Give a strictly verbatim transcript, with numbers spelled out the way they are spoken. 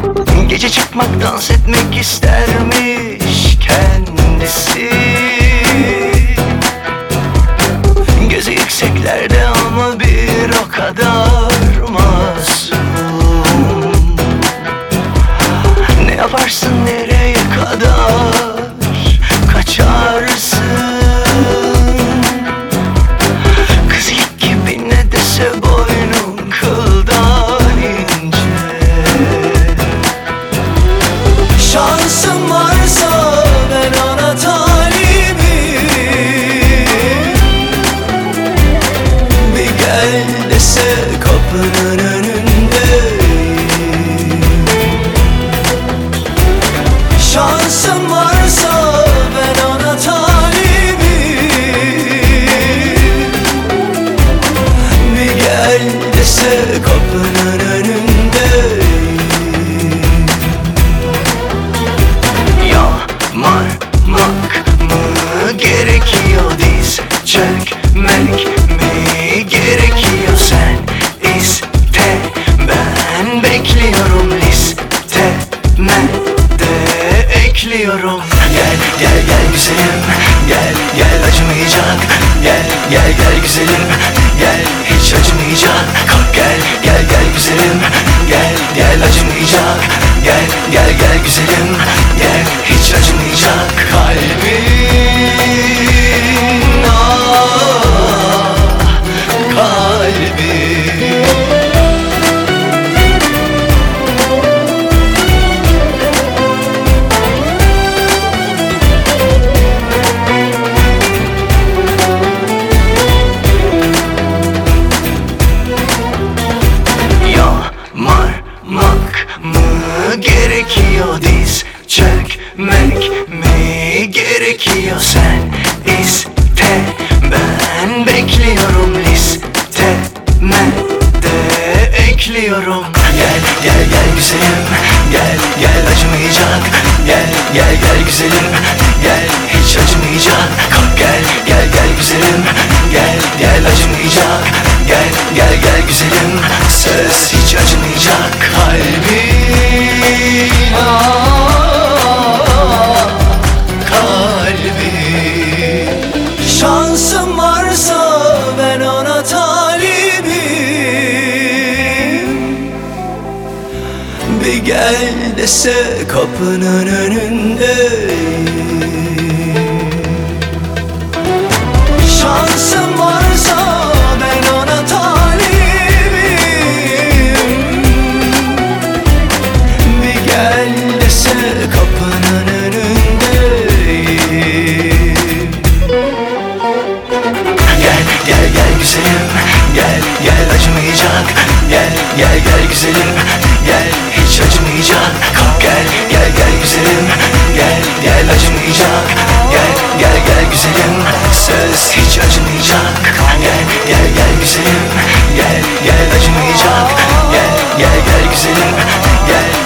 Gece çıkmak, dans etmek istermiş kendisi. Gözü yükseklerde ama bir o kadar masum. Ne yaparsın, nereye kadar kaçarsın? Kız ilk gibi ne dese boynun kıldan ince. Şansım varsa ben ona talibim. Bir gel dese kapının önündeyim. Şansım varsa ben ona talibim. Bir gel dese kapının önündeyim. Yalvarmak mı gerekiyor, diz çökmek mi gerekiyor? Sen iste, ben bekliyorum, listeme de ekliyorum. Gel gel gel güzelim, gel gel acımayacak. Gel gel gel güzelim, gel hiç acımayacak. Kalk gel gel gel güzelim, gel gel acımayacak. Gel gel gel güzelim, gel hiç acımayacak. Kalbim, ah kalbim. Yalvarmak mı gerekiyor, diz çökmek mi gerekiyor? Sen iste, ben bekliyorum, listeme de ekliyorum. Gel gel gel güzelim, gel gel acımayacak. Gel gel gel güzelim, gel hiç acımayacak. Kalk gel gel gel güzelim, gel gel acımayacak. Gel gel gel güzelim, söz hiç acımayacak. Kalbim, ah kalbim. Şansım varsa ben ona talibim. Bir gel dese kapının önündeyim. Şansım varsa ben ona talibim. Bir gel dese kapının önündeyim. Gel gel gel güzelim, gel gel acımayacak. Gel gel gel güzelim, gel hiç acımayacak. Kalk gel gel gel güzelim, gel gel acımayacak. Gel gel gel güzelim, söz hiç acımayacak. Gel gel gel güzelim, gel gel acımayacak. Gel gel gel güzelim, gel